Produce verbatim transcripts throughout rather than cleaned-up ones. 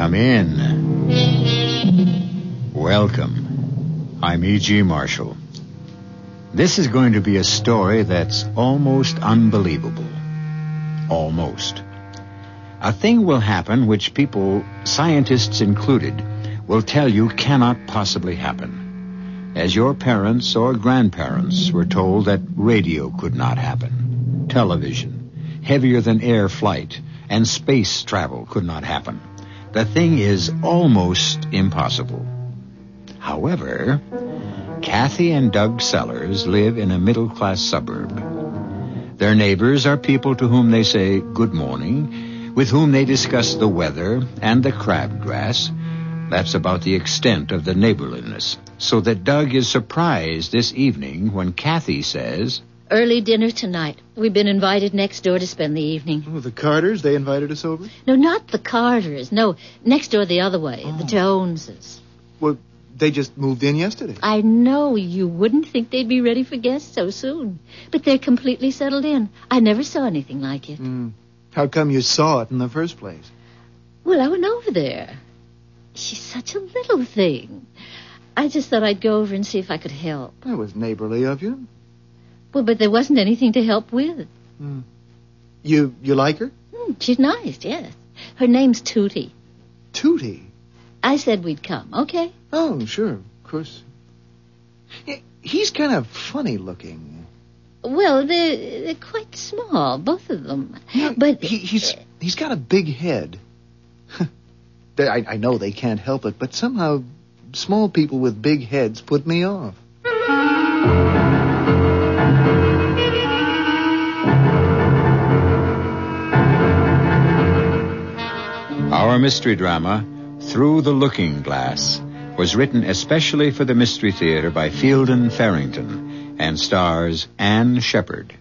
Come in. Welcome. I'm E G. Marshall. This is going to be a story that's almost unbelievable. Almost. A thing will happen which people, scientists included, will tell you cannot possibly happen. As your parents or grandparents were told that radio could not happen. Television, heavier than air flight, and space travel could not happen. The thing is almost impossible. However, Kathy and Doug Sellers live in a middle-class suburb. Their neighbors are people to whom they say good morning, with whom they discuss the weather and the crabgrass. That's about the extent of the neighborliness. So that Doug is surprised this evening when Kathy says, "Early dinner tonight. We've been invited next door to spend the evening." Oh, the Carters, they invited us over? No, not the Carters. No, next door the other way, oh. The Joneses. Well, they just moved in yesterday. I know you wouldn't think they'd be ready for guests so soon. But they're completely settled in. I never saw anything like it. Mm. How come you saw it in the first place? Well, I went over there. She's such a little thing. I just thought I'd go over and see if I could help. That was neighborly of you. Well, but there wasn't anything to help with. Mm. You you like her? Mm, she's nice, yes. Her name's Tootie. Tootie? I said we'd come, okay? Oh, sure, of course. He's kind of funny looking. Well, they're, they're quite small, both of them. Yeah, but he, he's he's got a big head. I, I know they can't help it, but somehow small people with big heads put me off. Our mystery drama, Through the Looking Glass, was written especially for the Mystery Theater by Fielden Farrington and stars Anne Shepard.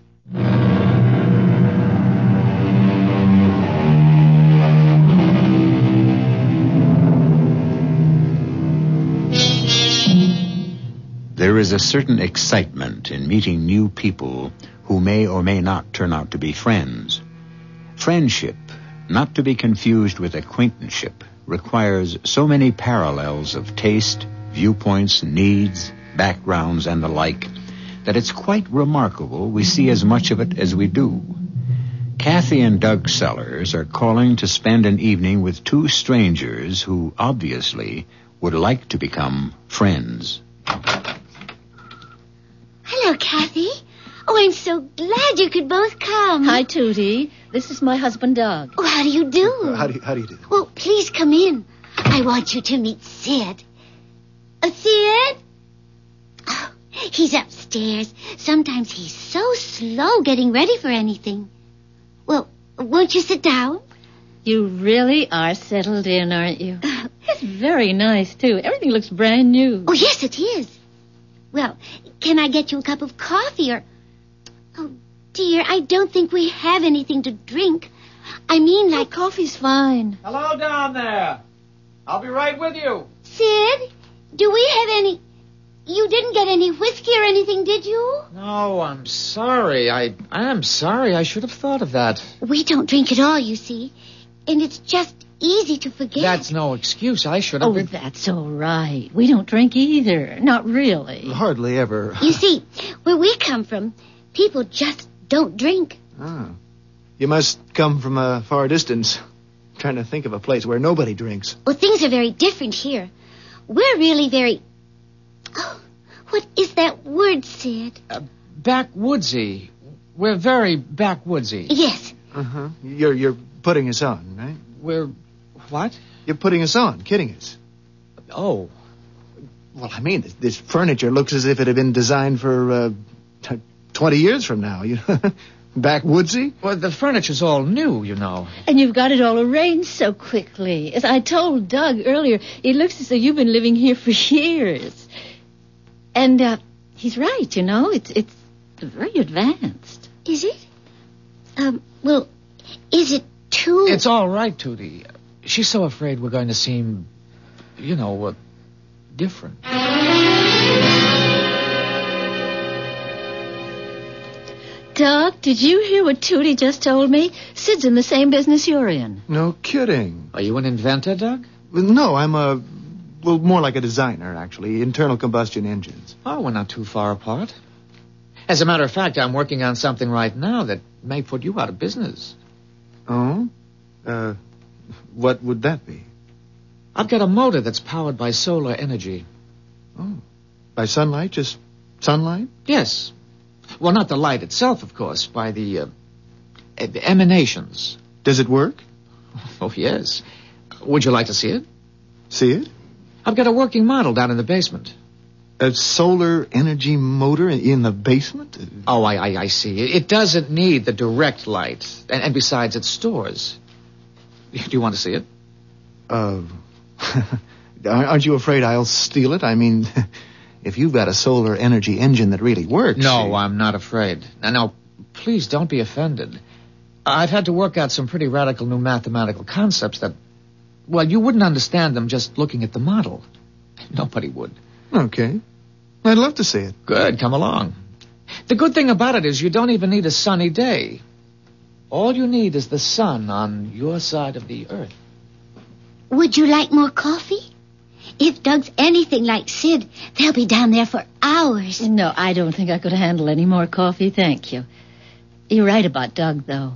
There is a certain excitement in meeting new people who may or may not turn out to be friends. Friendship, not to be confused with acquaintanceship, requires so many parallels of taste, viewpoints, needs, backgrounds, and the like, that it's quite remarkable we see as much of it as we do. Kathy and Doug Sellers are calling to spend an evening with two strangers who obviously would like to become friends. Hello, Kathy. Oh, I'm so glad you could both come. Hi, Tootie. This is my husband, Doug. Oh, how do you do? Uh, how do you, how do you do? Well, please come in. I want you to meet Sid. Uh, Sid? Oh, he's upstairs. Sometimes he's so slow getting ready for anything. Well, won't you sit down? You really are settled in, aren't you? It's very nice, too. Everything looks brand new. Oh, yes, it is. Well, can I get you a cup of coffee or... Oh, dear, I don't think we have anything to drink. I mean, like... Oh, coffee's fine. Hello down there. I'll be right with you. Sid, do we have any... You didn't get any whiskey or anything, did you? No, I'm sorry. I I am sorry. I should have thought of that. We don't drink at all, you see. And it's just easy to forget. That's no excuse. I should have Oh, been... that's all right. We don't drink either. Not really. Hardly ever. You see, where we come from, people just don't drink. Oh. You must come from a far distance. I'm trying to think of a place where nobody drinks. Well, things are very different here. We're really very... Oh, what is that word, Sid? Uh, backwoodsy. We're very backwoodsy. Yes. Uh-huh. You're, you're putting us on, right? We're... What? You're putting us on, kidding us. Oh. Well, I mean, this, this furniture looks as if it had been designed for uh, t- twenty years from now. You know? Backwoodsy? Well, the furniture's all new, you know. And you've got it all arranged so quickly. As I told Doug earlier, it looks as though you've been living here for years. And uh, he's right, you know. It's it's very advanced. Is it? Um, well, is it too... It's all right, Tootie. She's so afraid we're going to seem, you know, uh, different. Doug, did you hear what Tootie just told me? Sid's in the same business you're in. No kidding. Are you an inventor, Doug? No, I'm a... Well, more like a designer, actually. Internal combustion engines. Oh, we're not too far apart. As a matter of fact, I'm working on something right now that may put you out of business. Oh? Uh, what would that be? I've got a motor that's powered by solar energy. Oh. By sunlight? Just sunlight? Yes. Well, not the light itself, of course, by the uh, emanations. Does it work? Oh, yes. Would you like to see it? See it? I've got a working model down in the basement. A solar energy motor in the basement? Oh, I, I, I see. It doesn't need the direct light. And, and besides, it stores. Do you want to see it? Uh, aren't you afraid I'll steal it? I mean, if you've got a solar energy engine that really works... No, I'm not afraid. Now, now, please don't be offended. I've had to work out some pretty radical new mathematical concepts that... Well, you wouldn't understand them just looking at the model. Nobody would. Okay. I'd love to see it. Good, come along. The good thing about it is you don't even need a sunny day. All you need is the sun on your side of the earth. Would you like more coffee? If Doug's anything like Sid, they'll be down there for hours. No, I don't think I could handle any more coffee, thank you. You're right about Doug, though.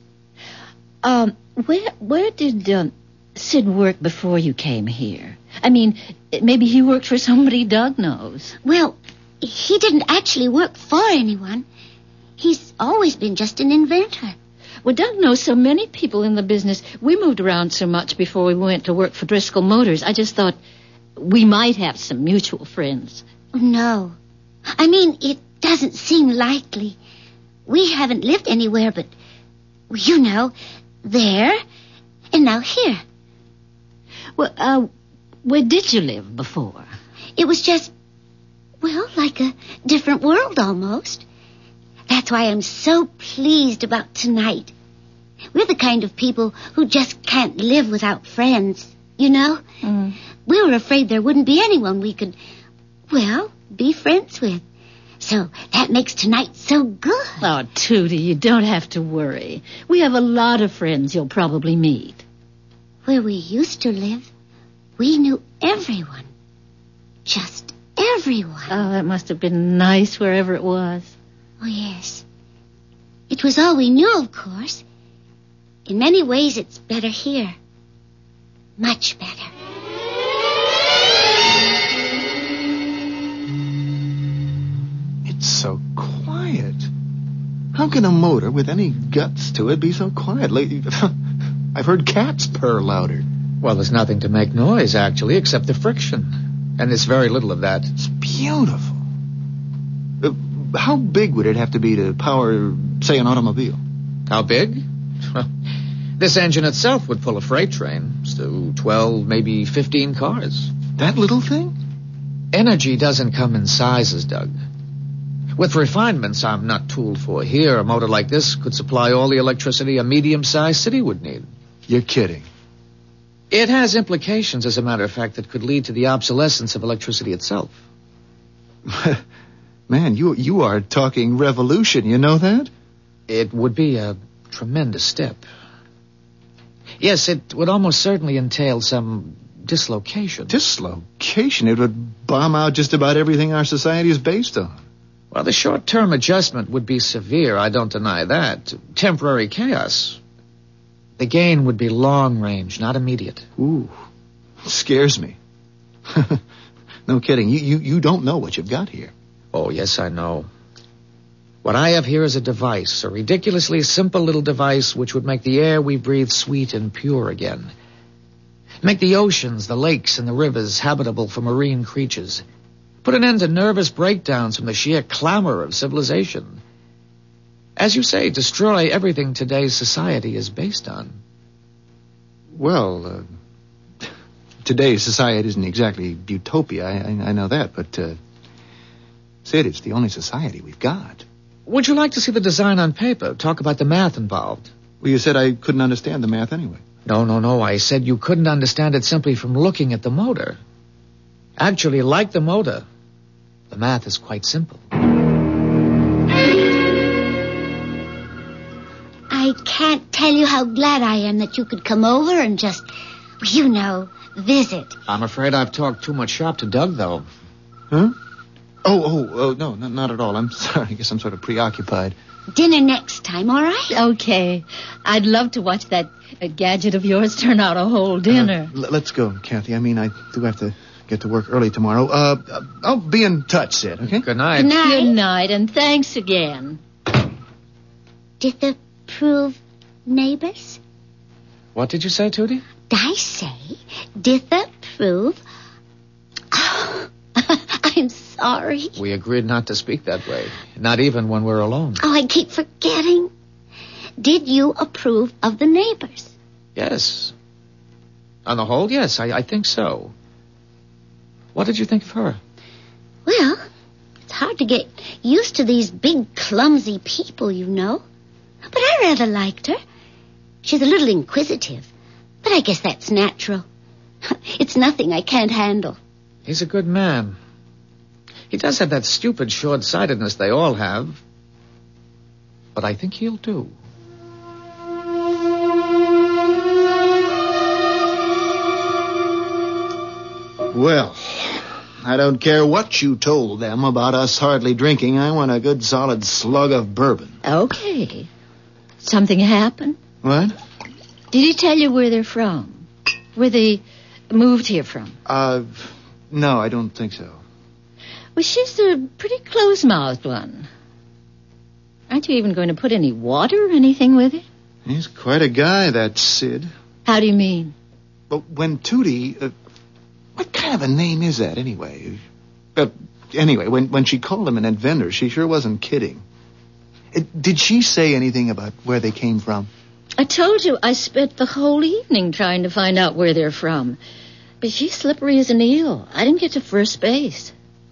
Um, where where did um, Sid work before you came here? I mean, maybe he worked for somebody Doug knows. Well, he didn't actually work for anyone. He's always been just an inventor. Well, Doug knows so many people in the business. We moved around so much before we went to work for Driscoll Motors. I just thought we might have some mutual friends. No. I mean, it doesn't seem likely. We haven't lived anywhere but, you know, there and now here. Well, uh, where did you live before? It was just, well, like a different world almost. That's why I'm so pleased about tonight. We're the kind of people who just can't live without friends, you know? Mm. We were afraid there wouldn't be anyone we could, well, be friends with. So that makes tonight so good. Oh, Tootie, you don't have to worry. We have a lot of friends you'll probably meet. Where we used to live, we knew everyone. Just everyone. Oh, that must have been nice wherever it was. Oh, yes. It was all we knew, of course. In many ways, it's better here. Much better. It's so quiet. How can a motor with any guts to it be so quiet? Like, I've heard cats purr louder. Well, there's nothing to make noise, actually, except the friction. And there's very little of that. It's beautiful. Uh, how big would it have to be to power, say, an automobile? How big? This engine itself would pull a freight train. So twelve, maybe fifteen cars. That little thing? Energy doesn't come in sizes, Doug. With refinements I'm not tooled for here, a motor like this could supply all the electricity a medium-sized city would need. You're kidding. It has implications, as a matter of fact, that could lead to the obsolescence of electricity itself. Man, you you are talking revolution, you know that? It would be a tremendous step. Yes, it would almost certainly entail some dislocation. Dislocation? It would bomb out just about everything our society is based on. Well, the short-term adjustment would be severe, I don't deny that. Temporary chaos. The gain would be long-range, not immediate. Ooh, scares me. No kidding. You, you, you don't know what you've got here. Oh, yes, I know. What I have here is a device, a ridiculously simple little device which would make the air we breathe sweet and pure again. Make the oceans, the lakes, and the rivers habitable for marine creatures. Put an end to nervous breakdowns from the sheer clamor of civilization. As you say, destroy everything today's society is based on. Well, uh, today's society isn't exactly utopia, I, I, I know that, but, uh, Sid, it's the only society we've got. Would you like to see the design on paper? Talk about the math involved. Well, you said I couldn't understand the math anyway. No, no, no. I said you couldn't understand it simply from looking at the motor. Actually, like the motor, the math is quite simple. I can't tell you how glad I am that you could come over and just, You know, visit. I'm afraid I've talked too much shop to Doug, though. Huh? Oh, oh, oh, no, no, not at all. I'm sorry. I guess I'm sort of preoccupied. Dinner next time, all right? Okay. I'd love to watch that uh, gadget of yours turn out a whole dinner. Uh, l- let's go, Kathy. I mean, I do have to get to work early tomorrow. Uh, I'll be in touch, Sid, okay? Good night. Good night. Good night, and thanks again. Did the prove neighbors? What did you say, Tootie? I say, did the prove... Oh, I'm sorry. We agreed not to speak that way, not even when we're alone. Oh, I keep forgetting. Did you approve of the neighbors? Yes. On the whole, yes, I, I think so. What did you think of her? Well, it's hard to get used to these big, clumsy people, you know. But I rather liked her. She's a little inquisitive, but I guess that's natural. It's nothing I can't handle. He's a good man. He does have that stupid short-sightedness they all have. But I think he'll do. Well, I don't care what you told them about us hardly drinking. I want a good solid slug of bourbon. Okay. Something happened? What? Did he tell you where they're from? Where they moved here from? Uh, no, I don't think so. Well, she's a pretty close-mouthed one. Aren't you even going to put any water or anything with it? He's quite a guy, that Sid. How do you mean? But when Tootie... Uh, what kind of a name is that, anyway? Uh, anyway, when, when she called him an inventor, she sure wasn't kidding. Uh, did she say anything about where they came from? I told you I spent the whole evening trying to find out where they're from. But she's slippery as an eel. I didn't get to first base.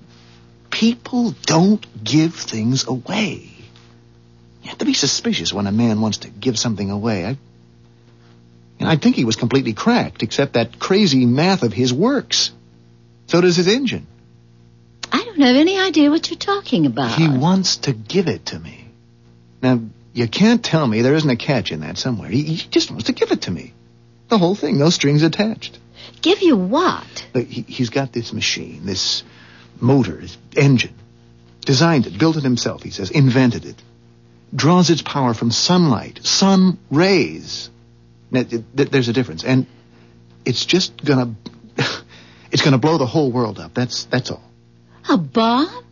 People don't give things away. You have to be suspicious when a man wants to give something away. I, you know, I think he was completely cracked, except that crazy math of his works. So does his engine. I don't have any idea what you're talking about. He wants to give it to me. Now, you can't tell me there isn't a catch in that somewhere. He, he just wants to give it to me. The whole thing, no strings attached. Give you what? Look, he, he's got this machine, this motor, this engine. Designed it, built it himself, he says, invented it. Draws its power from sunlight, sun rays. Now, it, it, there's a difference, and it's just gonna, it's gonna blow the whole world up. That's that's all. A bomb?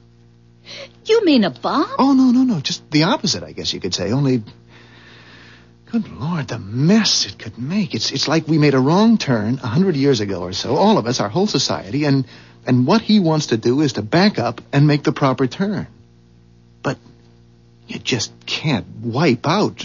You mean a bomb? Oh no no no, just the opposite, I guess you could say. Only, good Lord, the mess it could make. It's it's like we made a wrong turn a hundred years ago or so. All of us, our whole society, and and what he wants to do is to back up and make the proper turn. But you just can't wipe out.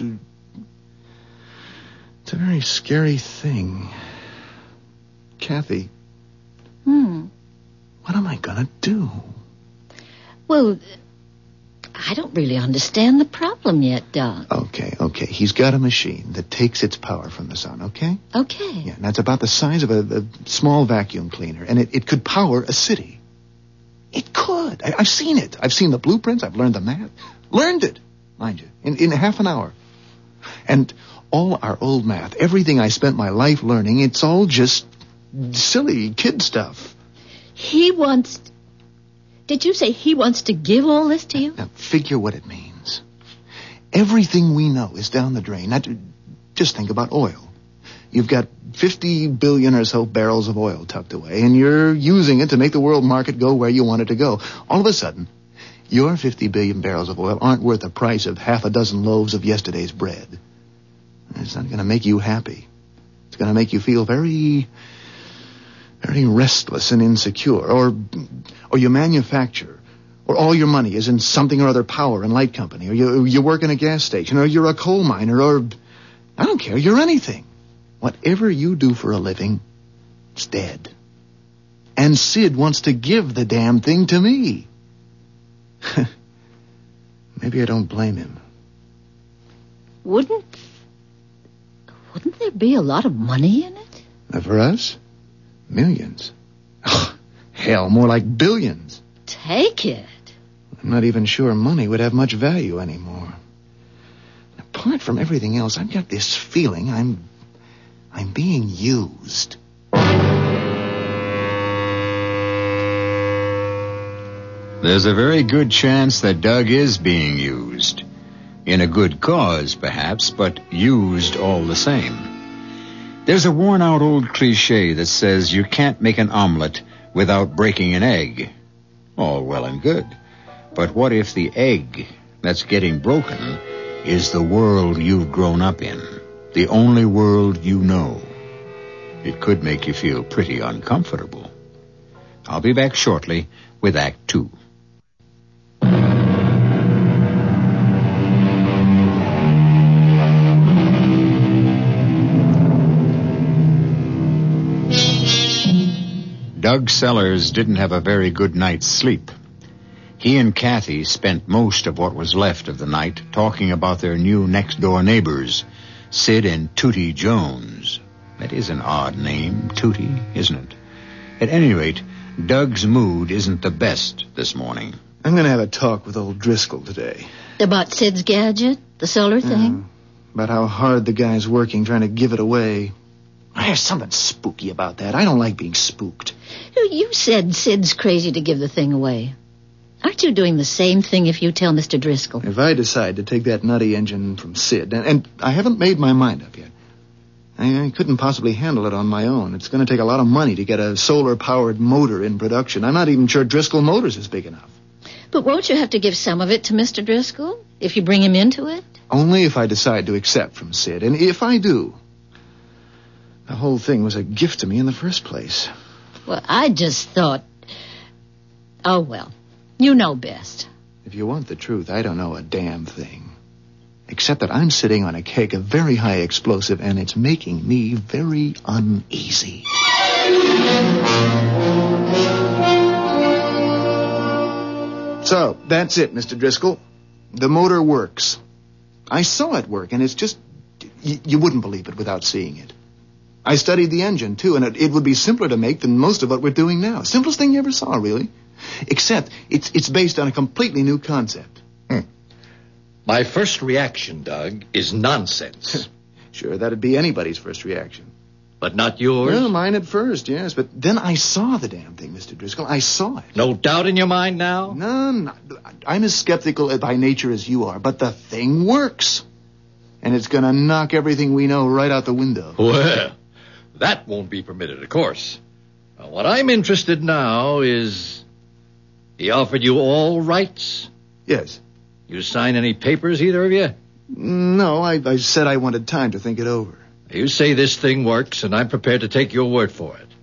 It's a very scary thing. Kathy. Hmm. What am I gonna do? Well, I don't really understand the problem yet, Doug. Okay, okay. He's got a machine that takes its power from the sun, okay? Okay. Yeah, and that's about the size of a, a small vacuum cleaner, and it, it could power a city. It could. I, I've seen it. I've seen the blueprints. I've learned the math. Learned it, mind you, in, in half an hour. And all our old math, everything I spent my life learning, it's all just silly kid stuff. He wants... Did you say he wants to give all this to you? Now, figure what it means. Everything we know is down the drain. Now, just think about oil. You've got fifty billion or so barrels of oil tucked away, and you're using it to make the world market go where you want it to go. All of a sudden, your fifty billion barrels of oil aren't worth the price of half a dozen loaves of yesterday's bread. It's not going to make you happy. It's going to make you feel very... very restless and insecure, or or you manufacture, or all your money is in something or other power and light company, or you you work in a gas station, or you're a coal miner, or I don't care, you're anything. Whatever you do for a living, it's dead. And Sid wants to give the damn thing to me. Maybe I don't blame him. Wouldn't... Wouldn't there be a lot of money in it? Now for us? Millions. Oh, hell, more like billions. Take it. I'm not even sure money would have much value anymore. Apart from everything else, I've got this feeling I'm I'm being used. There's a very good chance that Doug is being used. In a good cause, perhaps, but used all the same. There's a worn-out old cliche that says you can't make an omelet without breaking an egg. All well and good. But what if the egg that's getting broken is the world you've grown up in? The only world you know? It could make you feel pretty uncomfortable. I'll be back shortly with Act Two. Doug Sellers didn't have a very good night's sleep. He and Kathy spent most of what was left of the night talking about their new next-door neighbors, Sid and Tootie Jones. That is an odd name, Tootie, isn't it? At any rate, Doug's mood isn't the best this morning. I'm going to have a talk with old Driscoll today. About Sid's gadget, the solar thing? Uh, about how hard the guy's working trying to give it away. There's something spooky about that. I don't like being spooked. You said Sid's crazy to give the thing away. Aren't you doing the same thing if you tell Mister Driscoll? If I decide to take that nutty engine from Sid, and, and I haven't made my mind up yet. I, I couldn't possibly handle it on my own. It's going to take a lot of money to get a solar-powered motor in production. I'm not even sure Driscoll Motors is big enough. But won't you have to give some of it to Mister Driscoll if you bring him into it? Only if I decide to accept from Sid. And if I do, the whole thing was a gift to me in the first place. Well, I just thought... Oh, well, you know best. If you want the truth, I don't know a damn thing. Except that I'm sitting on a keg of very high explosive, and it's making me very uneasy. So, that's it, Mister Driscoll. The motor works. I saw it work, and it's just... Y- you wouldn't believe it without seeing it. I studied the engine, too, and it, it would be simpler to make than most of what we're doing now. Simplest thing you ever saw, really. Except it's it's based on a completely new concept. Hmm. My first reaction, Doug, is nonsense. Sure, that'd be anybody's first reaction. But not yours? Well, mine at first, yes. But then I saw the damn thing, Mister Driscoll. I saw it. No doubt in your mind now? No, no. I'm as skeptical by nature as you are, but the thing works. And it's going to knock everything we know right out the window. Well, that won't be permitted, of course. Now, what I'm interested now is... He offered you all rights? Yes. You sign any papers, either of you? No, I, I said I wanted time to think it over. You say this thing works, and I'm prepared to take your word for it.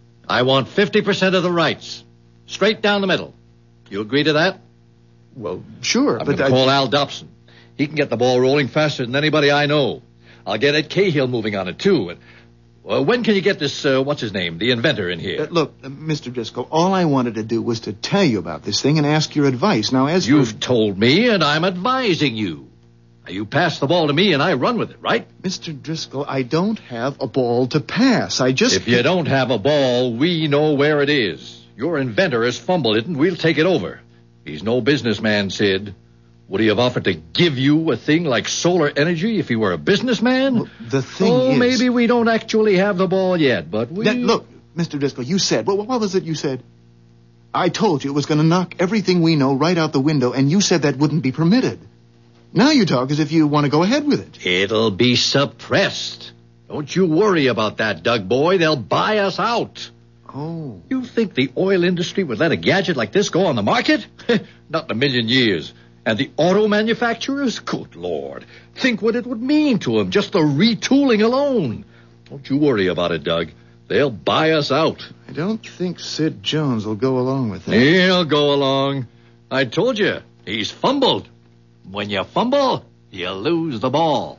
I want fifty percent of the rights. Straight down the middle. You agree to that? Well, sure, I'm but going to I... call Al Dobson. He can get the ball rolling faster than anybody I know. I'll get Ed Cahill moving on it, too. And, well, when can you get this, uh, what's his name, the inventor in here? Uh, look, uh, Mister Driscoll, all I wanted to do was to tell you about this thing and ask your advice. Now, as You've for... told me, and I'm advising you. Now, you pass the ball to me, and I run with it, right? Mister Driscoll, I don't have a ball to pass. I just... If you don't have a ball, we know where it is. Your inventor has fumbled it, and we'll take it over. He's no businessman, Sid. Would he have offered to give you a thing like solar energy if he were a businessman? Well, the thing oh, is... maybe we don't actually have the ball yet, but we... That, look, Mister Driscoll, you said... What, what was it you said? I told you it was going to knock everything we know right out the window, and you said that wouldn't be permitted. Now you talk as if you want to go ahead with it. It'll be suppressed. Don't you worry about that, Doug boy. They'll buy us out. Oh. You think the oil industry would let a gadget like this go on the market? Not in a million years. And the auto manufacturers? Good Lord. Think what it would mean to them, just the retooling alone. Don't you worry about it, Doug. They'll buy us out. I don't think Sid Jones will go along with that. He'll go along. I told you, he's fumbled. When you fumble, you lose the ball.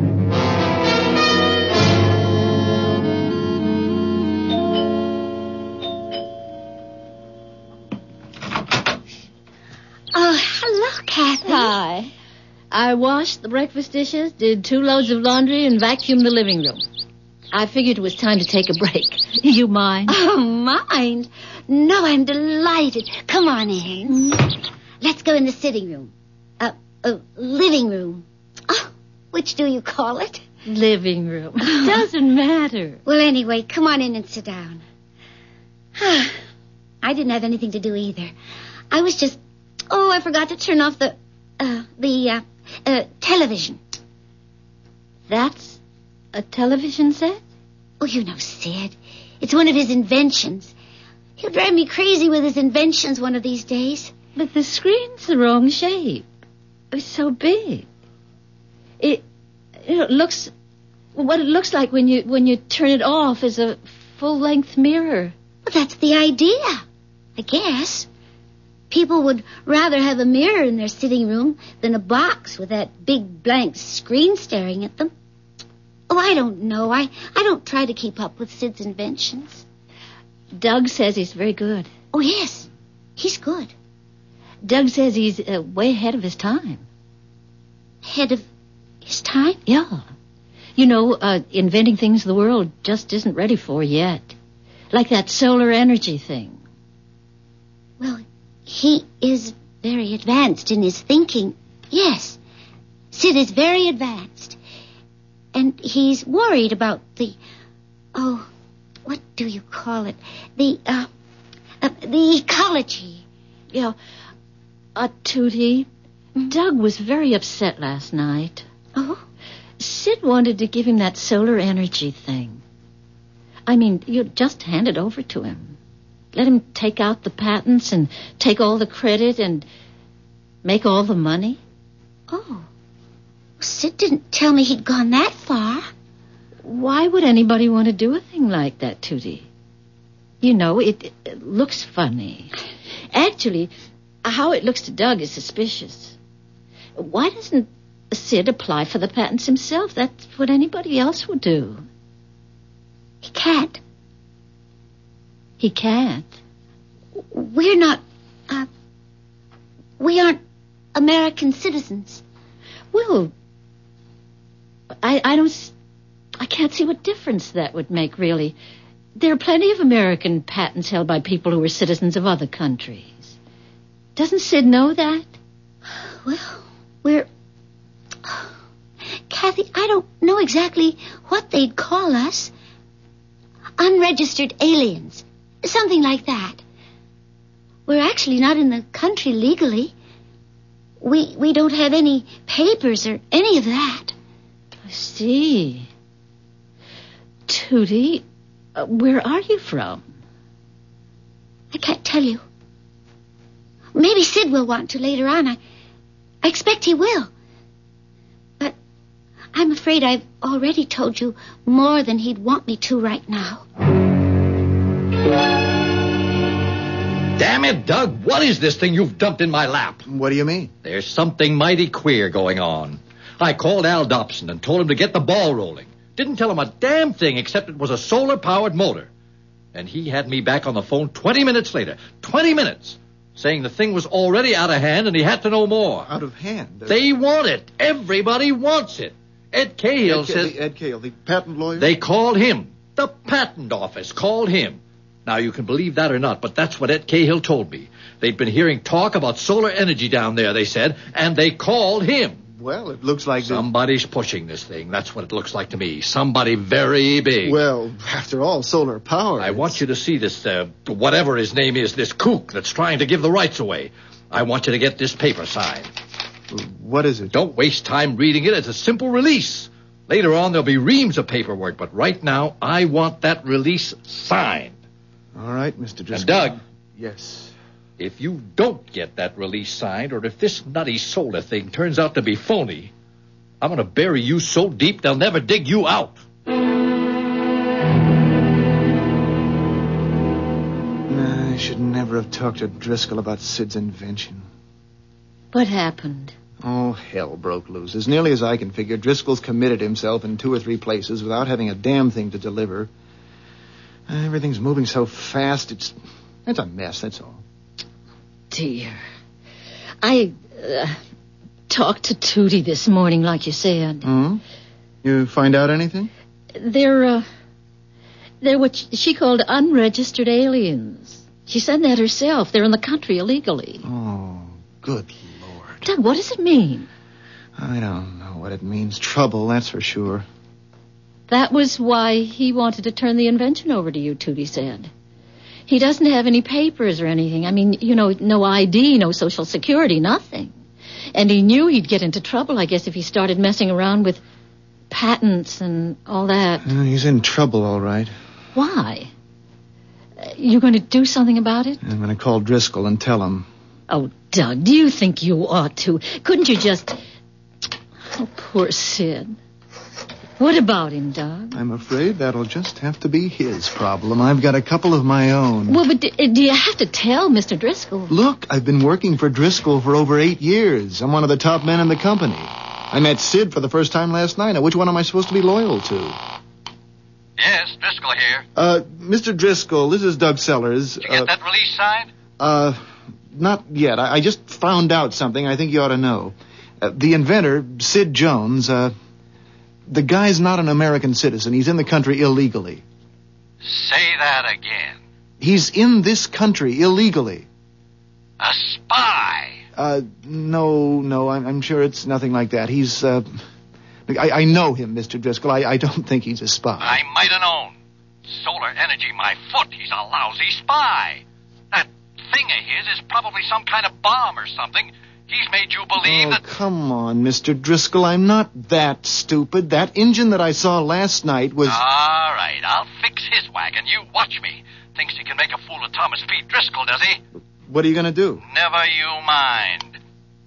Oh, hello, Kathy. Hi. I washed the breakfast dishes, did two loads of laundry, and vacuumed the living room. I figured it was time to take a break. You mind? Oh, mind? No, I'm delighted. Come on in. Let's go in the sitting room. Uh, uh living room. Oh, which do you call it? living room. It doesn't matter. Well, anyway, come on in and sit down. I didn't have anything to do either. I was just... Oh, I forgot to turn off the... Uh, the, uh, uh, television. That's a television set? Oh, you know Sid. It's one of his inventions. He'll drive me crazy with his inventions one of these days. But the screen's the wrong shape. It's so big. It, it looks... What it looks like when you when you turn it off is a full-length mirror. Well, that's the idea, I guess. People would rather have a mirror in their sitting room than a box with that big blank screen staring at them. Oh, I don't know. I, I don't try to keep up with Sid's inventions. Doug says he's very good. Oh, yes. He's good. Doug says he's uh, way ahead of his time. Ahead of his time? Yeah. You know, uh, inventing things the world just isn't ready for yet. Like that solar energy thing. Well, he is very advanced in his thinking. Yes, Sid is very advanced. And he's worried about the... Oh, what do you call it? The, uh... uh the ecology. Yeah. Uh, Tootie, mm-hmm. Doug was very upset last night. Oh? Sid wanted to give him that solar energy thing. I mean, you just hand it over to him. Let him take out the patents and take all the credit and make all the money. Oh. Sid didn't tell me he'd gone that far. Why would anybody want to do a thing like that, Tootie? You know, it, it looks funny. Actually, how it looks to Doug is suspicious. Why doesn't Sid apply for the patents himself? That's what anybody else would do. He can't. He can't? We're not, uh, we aren't American citizens. Well, I, I don't, I can't see what difference that would make, really. There are plenty of American patents held by people who are citizens of other countries. Doesn't Sid know that? Well, we're... Kathy, I don't know exactly what they'd call us. Unregistered aliens. Something like that. We're actually not in the country legally. We we don't have any papers or any of that. I see. Tootie, uh, where are you from? I can't tell you. Maybe Sid will want to later on. I, I expect he will. But I'm afraid I've already told you more than he'd want me to right now. Damn it, Doug, what is this thing you've dumped in my lap? What do you mean? There's something mighty queer going on. I called Al Dobson and told him to get the ball rolling. Didn't tell him a damn thing except it was a solar-powered motor. And he had me back on the phone twenty minutes later. Twenty minutes! Saying the thing was already out of hand and he had to know more. Out of hand? Uh... They want it. Everybody wants it. Ed Cahill Ed, says... The Ed Cahill, the patent lawyer? They called him. The patent office called him. Now, you can believe that or not, but that's what Ed Cahill told me. They'd been hearing talk about solar energy down there, they said, and they called him. Well, it looks like... Somebody's the... pushing this thing. That's what it looks like to me. Somebody very big. Well, after all, solar power... I it's... want you to see this, uh, whatever his name is, this kook that's trying to give the rights away. I want you to get this paper signed. What is it? Don't waste time reading it. It's a simple release. Later on, there'll be reams of paperwork, but right now, I want that release signed. All right, Mister Driscoll. And Doug. Yes? If you don't get that release signed, or if this nutty solar thing turns out to be phony, I'm going to bury you so deep they'll never dig you out. I should never have talked to Driscoll about Sid's invention. What happened? Oh, hell broke loose. As nearly as I can figure, Driscoll's committed himself in two or three places without having a damn thing to deliver. Everything's moving so fast, it's it's a mess, that's all. Dear. I uh, talked to Tootie this morning, like you said. Hmm? You find out anything? They're, uh, they're what she called unregistered aliens. She said that herself. They're in the country illegally. Oh, good Lord. Doug, what does it mean? I don't know what it means. Trouble, that's for sure. That was why he wanted to turn the invention over to you, Tootie said. He doesn't have any papers or anything. I mean, you know, no I D, no Social Security, nothing. And he knew he'd get into trouble, I guess, if he started messing around with patents and all that. Uh, he's in trouble, all right. Why? Uh, you going to do something about it? I'm going to call Driscoll and tell him. Oh, Doug, do you think you ought to? Couldn't you just... Oh, poor Sid. What about him, Doug? I'm afraid that'll just have to be his problem. I've got a couple of my own. Well, but do, do you have to tell Mister Driscoll? Look, I've been working for Driscoll for over eight years. I'm one of the top men in the company. I met Sid for the first time last night. Now, which one am I supposed to be loyal to? Yes, Driscoll here. Uh, Mister Driscoll, this is Doug Sellers. Did you get uh, that release signed? Uh, not yet. I, I just found out something I think you ought to know. Uh, the inventor, Sid Jones, uh, the guy's not an American citizen. He's in the country illegally. Say that again. He's in this country illegally. A spy. Uh, no, no, I'm, I'm sure it's nothing like that. He's, uh, I, I know him, Mister Driscoll. I, I don't think he's a spy. I might have known. Solar energy, my foot. He's a lousy spy. That thing of his is probably some kind of bomb or something. He's made you believe oh, that... come on, Mister Driscoll. I'm not that stupid. That engine that I saw last night was... All right, I'll fix his wagon. You watch me. Thinks he can make a fool of Thomas P. Driscoll, does he? What are you going to do? Never you mind.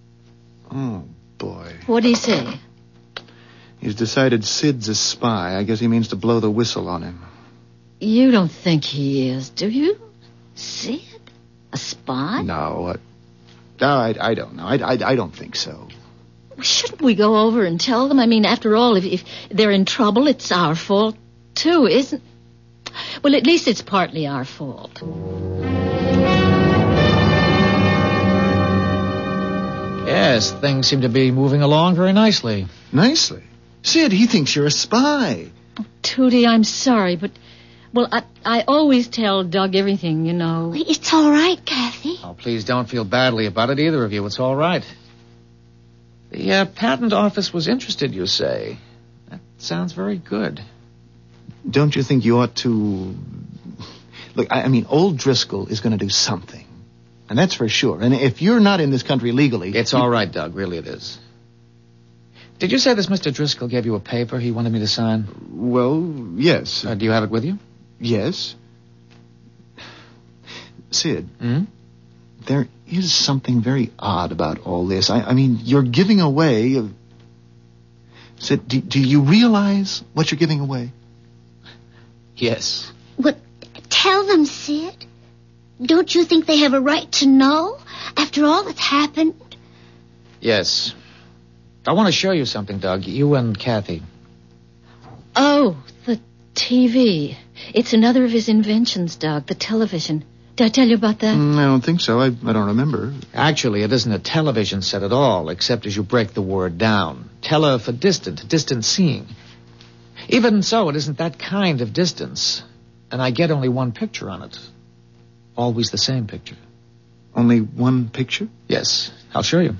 Oh, boy. What'd he say? He's decided Sid's a spy. I guess he means to blow the whistle on him. You don't think he is, do you? Sid? A spy? No, uh, no, I, I don't know. I, I, I don't think so. Shouldn't we go over and tell them? I mean, after all, if, if they're in trouble, it's our fault, too, isn't... Well, at least it's partly our fault. Yes, things seem to be moving along very nicely. Nicely? Sid, he thinks you're a spy. Oh, Tootie, I'm sorry, but... Well, I, I always tell Doug everything, you know. It's all right, Kathy. Oh, please don't feel badly about it, either of you. It's all right. The uh, patent office was interested, you say. That sounds very good. Don't you think you ought to... Look, I, I mean, old Driscoll is going to do something. And that's for sure. And if you're not in this country legally... It's all right, Doug. Really it is. Did you say this Mister Driscoll gave you a paper he wanted me to sign? Well, yes. Uh, do you have it with you? Yes. Sid, Hmm? there is something very odd about all this. I, I mean, you're giving away... A... Sid, do, do you realize what you're giving away? Yes. What? Tell them, Sid. Don't you think they have a right to know after all that's happened? Yes. I want to show you something, Doug. You and Kathy. Oh, the T V. It's another of his inventions, Doug, the television. Did I tell you about that? Mm, I don't think so. I, I don't remember. Actually, it isn't a television set at all, except as you break the word down. Tele for distant, distant seeing. Even so, it isn't that kind of distance. And I get only one picture on it. Always the same picture. Only one picture? Yes, I'll show you.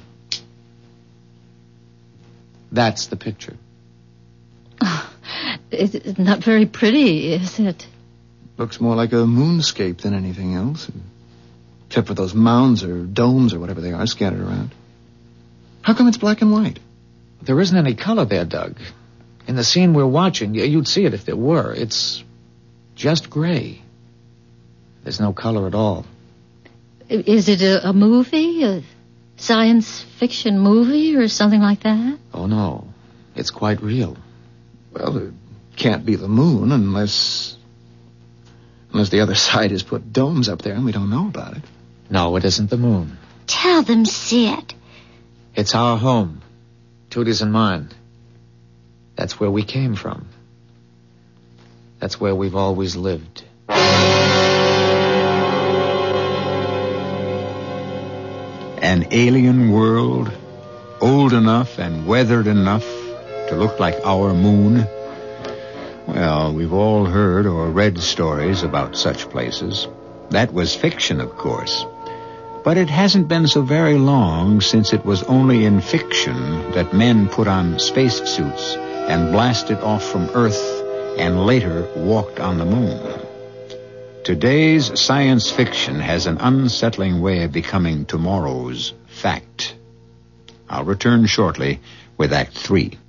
That's the picture. Oh, it's not very pretty, is it? Looks more like a moonscape than anything else. Except for those mounds or domes or whatever they are scattered around. How come it's black and white? There isn't any color there, Doug. In the scene we're watching, you'd see it if there were. It's just gray. There's no color at all. Is it a, a movie? A science fiction movie or something like that? Oh, no. It's quite real. Well, it can't be the moon unless... Unless the other side has put domes up there and we don't know about it. No, it isn't the moon. Tell them, Sid. It's our home. Tootie's and mine. That's where we came from. That's where we've always lived. An alien world, old enough and weathered enough to look like our moon. Well, we've all heard or read stories about such places. That was fiction, of course. But it hasn't been so very long since it was only in fiction that men put on spacesuits and blasted off from Earth and later walked on the moon. Today's science fiction has an unsettling way of becoming tomorrow's fact. I'll return shortly with Act Three.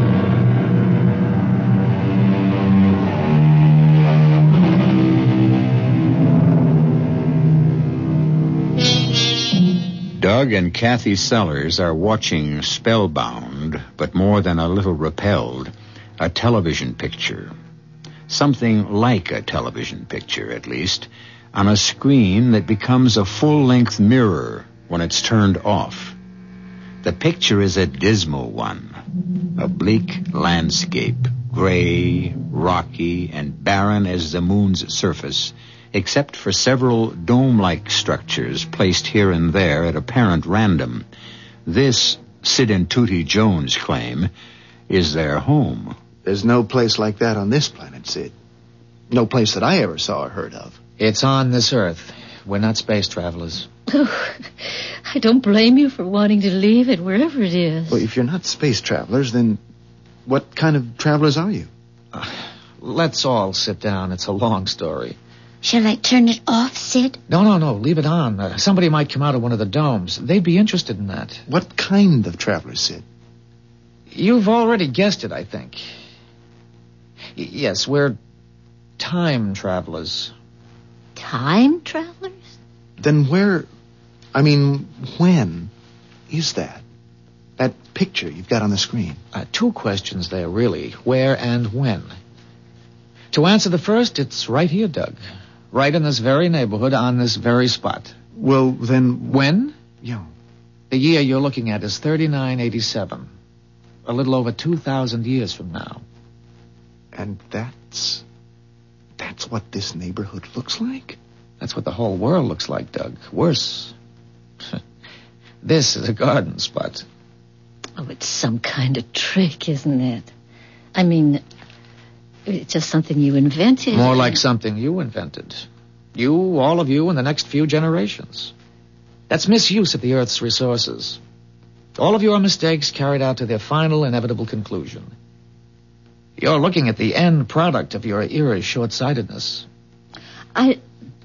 Doug and Kathy Sellers are watching spellbound, but more than a little repelled, a television picture. Something like a television picture, at least, on a screen that becomes a full-length mirror when it's turned off. The picture is a dismal one, a bleak landscape, gray, rocky, and barren as the moon's surface, except for several dome-like structures placed here and there at apparent random. This, Sid and Tootie Jones claim, is their home. There's no place like that on this planet, Sid. No place that I ever saw or heard of. It's on this Earth. We're not space travelers. Oh, I don't blame you for wanting to leave it, wherever it is. Well, if you're not space travelers, then what kind of travelers are you? Uh, let's all sit down. It's a long story. Shall I turn it off, Sid? No, no, no. Leave it on. Uh, somebody might come out of one of the domes. They'd be interested in that. What kind of travelers, Sid? You've already guessed it, I think. Y- yes, we're time travelers. Time travelers? Then where, I mean, when is that? That picture you've got on the screen. Uh, two questions there, really. Where and when? To answer the first, it's right here, Doug. Right in this very neighborhood, on this very spot. Well, then... When? Yeah. The year you're looking at is thirty-nine eighty-seven. A little over two thousand years from now. And that's... That's what this neighborhood looks like? That's what the whole world looks like, Doug. Worse. This is a garden spot. Oh, it's some kind of trick, isn't it? I mean, it's just something you invented. More like something you invented. You, all of you, in the next few generations. That's misuse of the Earth's resources. All of your mistakes carried out to their final inevitable conclusion. You're looking at the end product of your era's short-sightedness. I...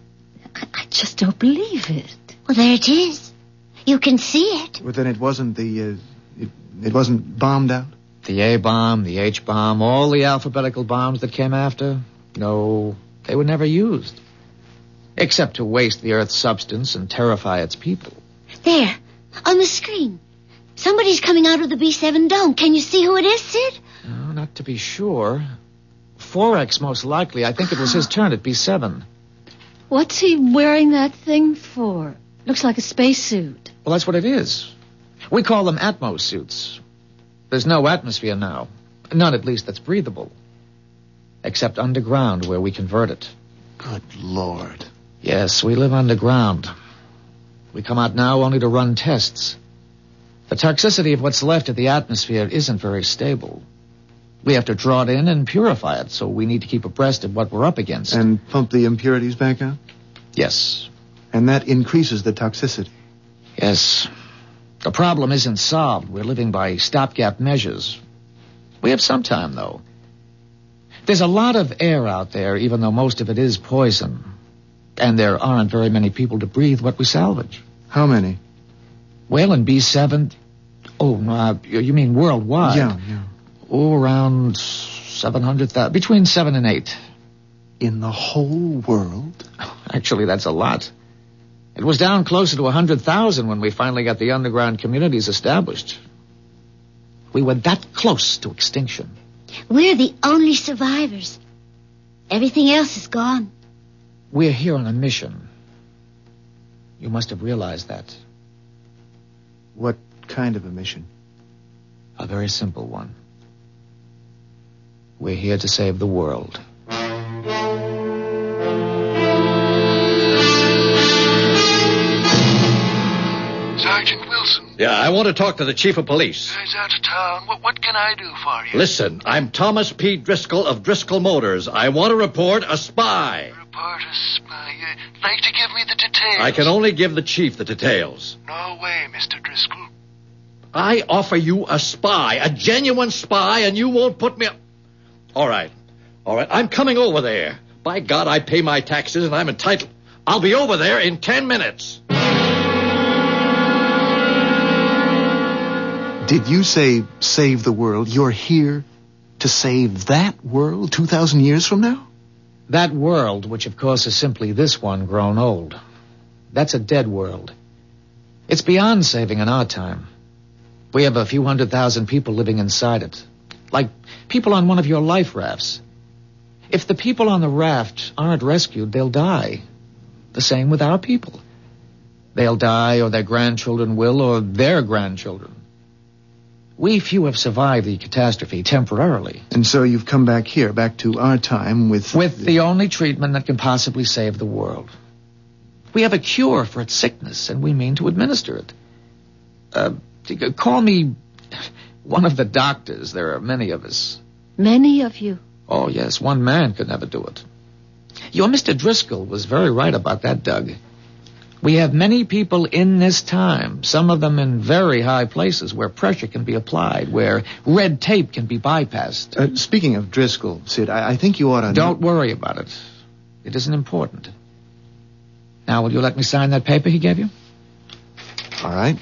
I just don't believe it. Well, there it is. You can see it. Well, then it wasn't the, uh, it, it wasn't bombed out? The A-bomb, the H-bomb, all the alphabetical bombs that came after? No, they were never used. Except to waste the Earth's substance and terrify its people. There, on the screen. Somebody's coming out of the B seven dome. Can you see who it is, Sid? No, not to be sure. Forex, most likely. I think it was his turn at B seven. What's he wearing that thing for? Looks like a spacesuit. Well, that's what it is. We call them Atmos suits. There's no atmosphere now. None, at least, that's breathable. Except underground, where we convert it. Good Lord. Yes, we live underground. We come out now only to run tests. The toxicity of what's left of the atmosphere isn't very stable. We have to draw it in and purify it, so we need to keep abreast of what we're up against. And pump the impurities back out? Yes. And that increases the toxicity? Yes. The problem isn't solved. We're living by stopgap measures. We have some time, though. There's a lot of air out there, even though most of it is poison. And there aren't very many people to breathe what we salvage. How many? Well, in B seven... Oh, uh, you mean worldwide? Yeah, yeah. Oh, around seven hundred thousand. Between seven and eight. In the whole world? Actually, that's a lot. It was down closer to one hundred thousand when we finally got the underground communities established. We were that close to extinction. We're the only survivors. Everything else is gone. We're here on a mission. You must have realized that. What kind of a mission? A very simple one. We're here to save the world. Sergeant Wilson. Yeah, I want to talk to the chief of police. He's out of town. What, what can I do for you? Listen, I'm Thomas P. Driscoll of Driscoll Motors. I want to report a spy. Report a spy. You'd like to give me the details? I can only give the chief the details. No way, Mister Driscoll. I offer you a spy, a genuine spy, and you won't put me... All right. All right, I'm coming over there. By God, I pay my taxes and I'm entitled. I'll be over there in ten minutes. Did you say save the world? You're here to save that world two thousand years from now? That world, which of course is simply this one grown old. That's a dead world. It's beyond saving in our time. We have a few hundred thousand people living inside it. Like people on one of your life rafts. If the people on the raft aren't rescued, they'll die. The same with our people. They'll die, or their grandchildren will, or their grandchildren. We few have survived the catastrophe temporarily. And so you've come back here, back to our time with... With the only treatment that can possibly save the world. We have a cure for its sickness, and we mean to administer it. Uh, call me one of the doctors. There are many of us. Many of you? Oh, yes, one man could never do it. Your Mister Driscoll was very right about that, Doug. We have many people in this time, some of them in very high places where pressure can be applied, where red tape can be bypassed. Uh, speaking of Driscoll, Sid, I, I think you ought to... Don't worry about it. It isn't important. Now, will you let me sign that paper he gave you? All right.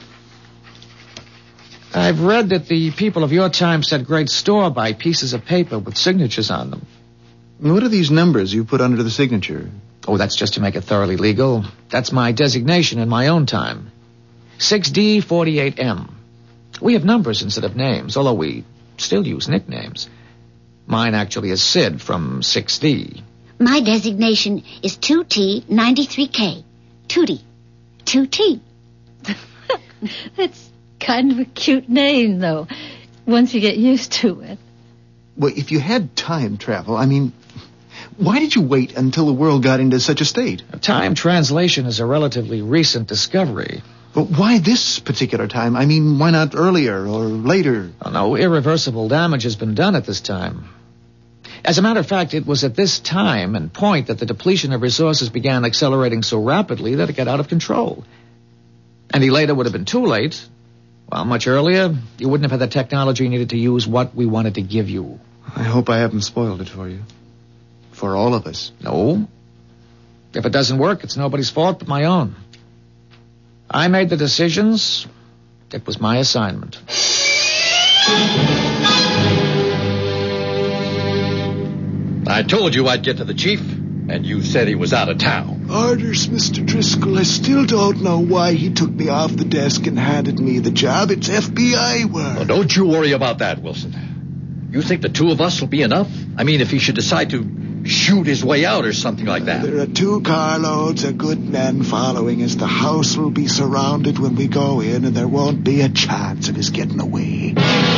I've read that the people of your time set great store by pieces of paper with signatures on them. What are these numbers you put under the signature? Oh, that's just to make it thoroughly legal. That's my designation in my own time. six D forty-eight M. We have numbers instead of names, although we still use nicknames. Mine actually is Sid from six D. My designation is two T ninety-three K. Tootie. two T. That's kind of a cute name, though, once you get used to it. Well, if you had time travel, I mean... Why did you wait until the world got into such a state? Time translation is a relatively recent discovery. But why this particular time? I mean, why not earlier or later? Oh, no, irreversible damage has been done at this time. As a matter of fact, it was at this time and point that the depletion of resources began accelerating so rapidly that it got out of control. Any later would have been too late. Well, much earlier, you wouldn't have had the technology needed to use what we wanted to give you. I hope I haven't spoiled it for you. For all of us. No. If it doesn't work, it's nobody's fault but my own. I made the decisions. It was my assignment. I told you I'd get to the chief, and you said he was out of town. Orders, Mister Driscoll. I still don't know why he took me off the desk and handed me the job. It's F B I work. Well, don't you worry about that, Wilson. You think the two of us will be enough? I mean, if he should decide to shoot his way out or something like that. There are two carloads of good men following us. The house will be surrounded when we go in, and there won't be a chance of his getting away.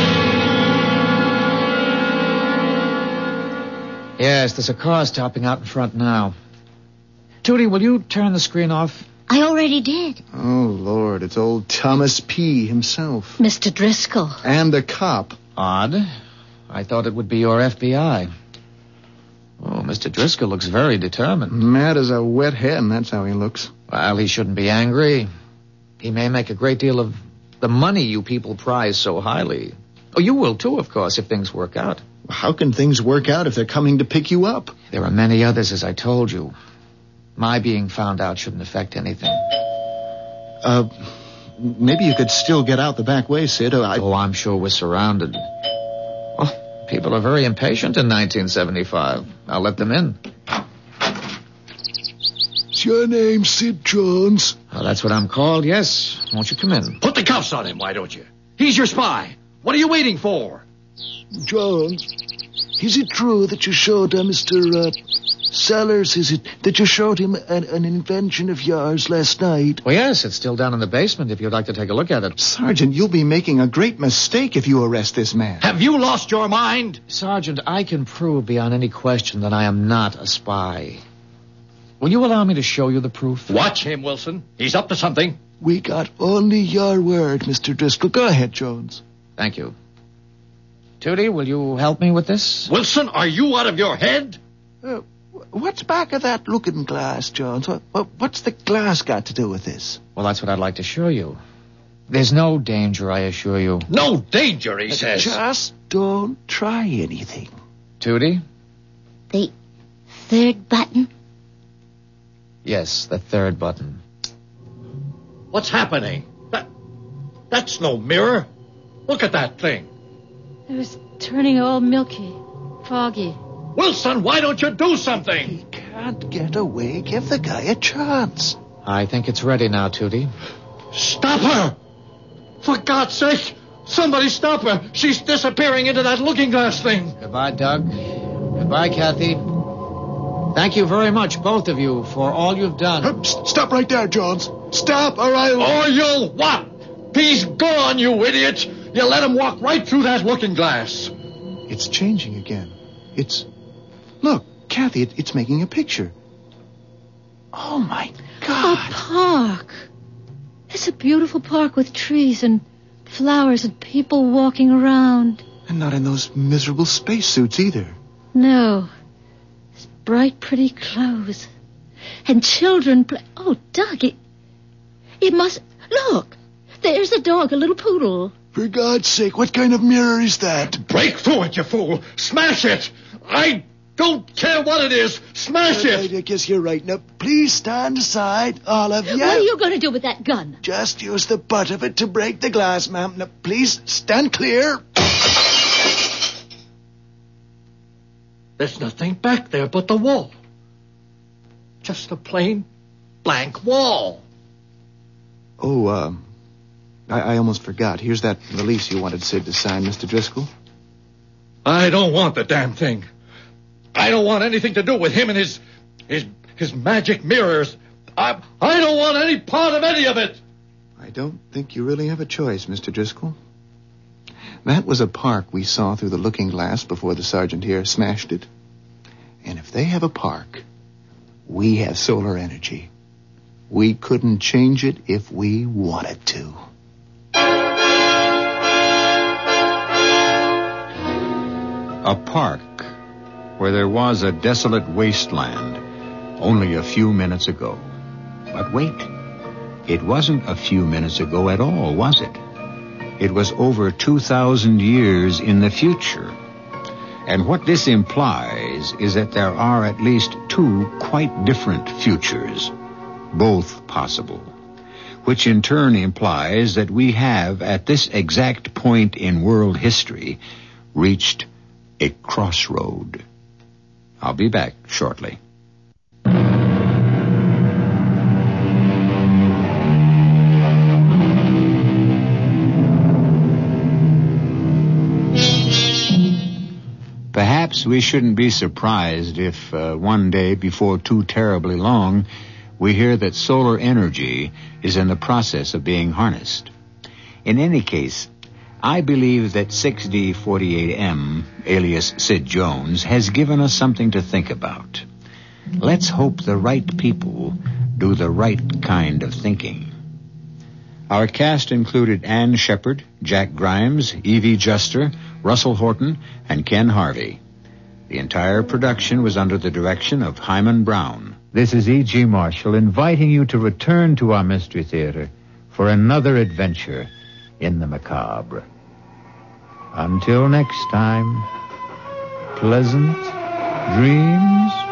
Yes, there's a car stopping out in front now. Tootie, will you turn the screen off? I already did. Oh, Lord, it's old Thomas P. himself. Mister Driscoll. And a cop. Odd. I thought it would be your F B I. Oh, Mister Driscoll looks very determined. Mad as a wet hen, that's how he looks. Well, he shouldn't be angry. He may make a great deal of the money you people prize so highly. Oh, you will too, of course, if things work out. How can things work out if they're coming to pick you up? There are many others, as I told you. My being found out shouldn't affect anything. Uh, maybe you could still get out the back way, Sid. I... Oh, I'm sure we're surrounded. Oh, people are very impatient in nineteen seventy-five. I'll let them in. Is your name Sid Jones? Well, that's what I'm called, yes. Won't you come in? Put the cuffs on him, why don't you? He's your spy. What are you waiting for? Jones, is it true that you showed uh, Mister Uh, Sellers, is it that you showed him an, an invention of yours last night? Well, yes, it's still down in the basement if you'd like to take a look at it. Sergeant, you'll be making a great mistake if you arrest this man. Have you lost your mind? Sergeant, I can prove beyond any question that I am not a spy. Will you allow me to show you the proof? Watch him, Wilson. He's up to something. We got only your word, Mister Driscoll. Go ahead, Jones. Thank you. Tootie, will you help me with this? Wilson, are you out of your head? Uh, what's back of that looking glass, Jones? What, what, what's the glass got to do with this? Well, that's what I'd like to show you. There's no danger, I assure you. No danger, he says. Just don't try anything. Tootie, The third button? Yes, the third button. What's happening? That, that's no mirror. Look at that thing. It was turning all milky, foggy. Wilson, why don't you do something? He can't get away. Give the guy a chance. I think it's ready now, Tootie. Stop her! For God's sake, somebody stop her. She's disappearing into that looking glass thing. Goodbye, Doug. Goodbye, Kathy. Thank you very much, both of you, for all you've done. Uh, s- Stop right there, Jones. Stop, or I'll... Or you'll what? He's gone, you idiot. You let him walk right through that looking glass. It's changing again. It's... Look, Kathy, it, it's making a picture. Oh, my A God. park. It's a beautiful park with trees and flowers and people walking around. And not in those miserable spacesuits either. No. It's bright, pretty clothes. And children play... Oh, Doug, it... It must... Look! There's a dog, a little poodle. For God's sake, what kind of mirror is that? Break through it, you fool. Smash it. I don't care what it is. Smash I, it. I guess you're right. Now, please stand aside, all of you. What are you going to do with that gun? Just use the butt of it to break the glass, ma'am. Now, please stand clear. There's nothing back there but the wall. Just a plain blank wall. Oh, um... I, I almost forgot. Here's that release you wanted Sid to sign, Mister Driscoll. I don't want the damn thing. I don't want anything to do with him and his his his magic mirrors. I I don't want any part of any of it. I don't think you really have a choice, Mister Driscoll. That was a park we saw through the looking glass before the sergeant here smashed it. And if they have a park, we have solar energy. We couldn't change it if we wanted to. A park where there was a desolate wasteland only a few minutes ago. But wait, it wasn't a few minutes ago at all, was it? It was over two thousand years in the future. And what this implies is that there are at least two quite different futures, both possible, which in turn implies that we have, at this exact point in world history, reached a crossroad. I'll be back shortly. Perhaps we shouldn't be surprised if uh, one day, before too terribly long, we hear that solar energy is in the process of being harnessed. In any case, I believe that six D forty-eight M, alias Sid Jones, has given us something to think about. Let's hope the right people do the right kind of thinking. Our cast included Ann Shepard, Jack Grimes, Evie Juster, Russell Horton, and Ken Harvey. The entire production was under the direction of Hyman Brown. This is E G. Marshall inviting you to return to our Mystery Theater for another adventure in the macabre. Until next time, pleasant dreams.